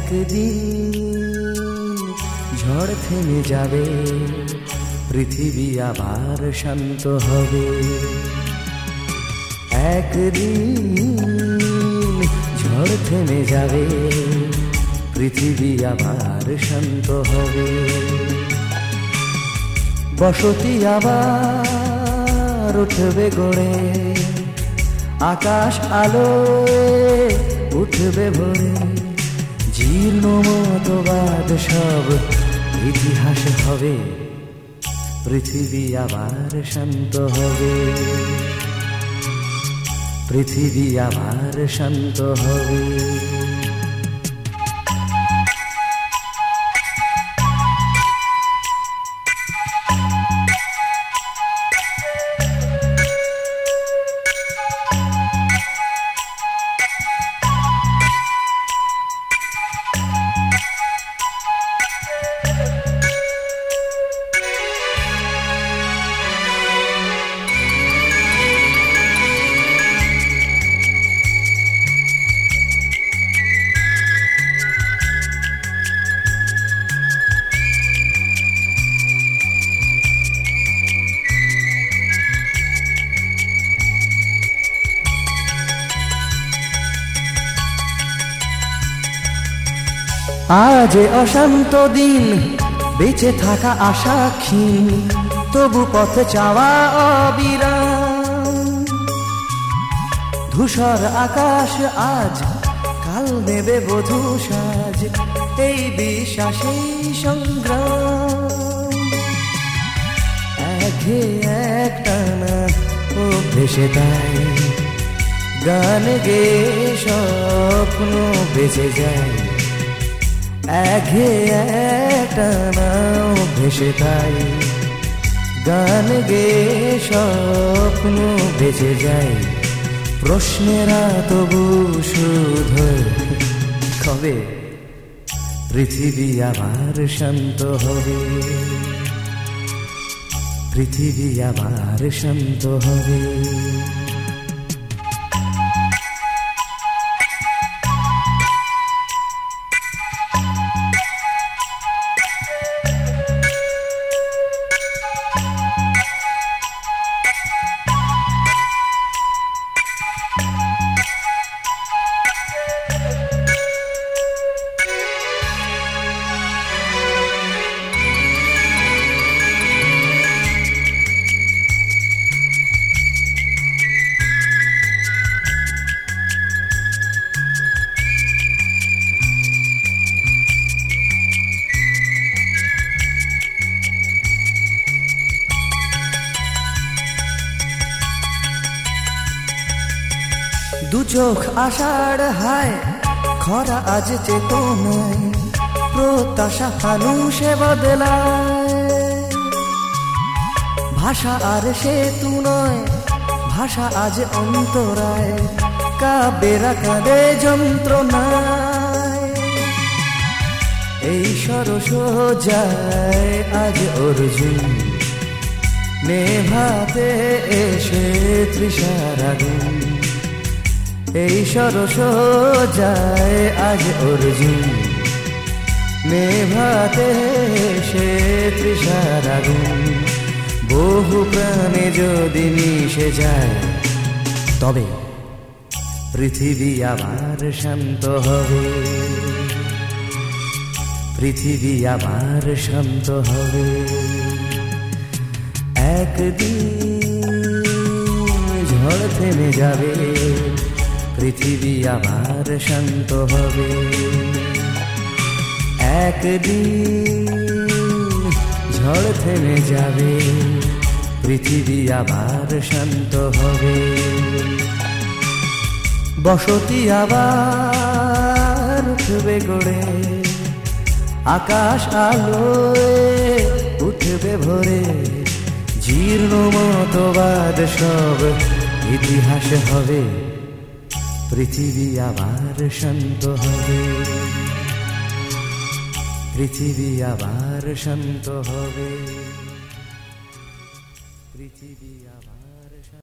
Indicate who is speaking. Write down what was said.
Speaker 1: একদিন ঝড় থেমে যাবে, পৃথিবী আবার শান্ত হবে। একদিন ঝড় থেমে যাবে, পৃথিবী আবার শান্ত হবে। বসতি আবার উঠবে গড়ে, আকাশ আলোয় উঠবে ভরে। জীর্ণ মতবাদ সব ইতিহাস হবে, পৃথিবী আবার শান্ত হবে। পৃথিবী আবার শান্ত হবে। আজ অশান্ত দিন, বেঁচে থাকা আশা ক্ষীণ, তবু পথ চাওয়া অবিরাম। ধূসর আকাশ আজ কাল নেবে বধূ সাজ, এই বিশ্বাসেই সংগ্রাম। একে একটানা ও ভেসে তাই গান গে স্বপ্ন বেঁচে যায়। একে একটানাও ভেসে তাই গান গে স্বপ্ন বেঁচে যায়। প্রশ্নেরা তবু শুধু কবে পৃথিবী আবার শান্ত হবে, পৃথিবী আবার শান্ত হবে। দু চোখ আষাঢ় হায়, খরা আজ চেতনায়, প্রত্যাশা ফানুষে বদলায়। ভাষা আর সেতু নয়, ভাষা আজ অন্তরায়, কাব্যেরা কাঁদে যন্ত্রণায়। এই সরস যায় আজ অর্জুন, নেভাতে এসে তৃষার আগুন। এই সরস যায় আজ অর্জুন, নেভাতে সে তৃষার আগুন। বহু প্রাণে যদি মিশে যায়, তবে পৃথিবী আবার শান্ত হবে, পৃথিবী আবার শান্ত হবে। একদিন ঝড় থেমে যাবে, পৃথিবী আবার শান্ত হবে। একদিন ঝড় থেমে যাবে, পৃথিবী আবার শান্ত হবে। বসতি আবার উঠবে গড়ে, আকাশ আলোয় উঠবে ভরে। জীর্ণ মতবাদ সব ইতিহাস হবে, পৃথিবী আবার শান্ত হবে, পৃথিবী আবার শান্ত হবে, পৃথিবী আবার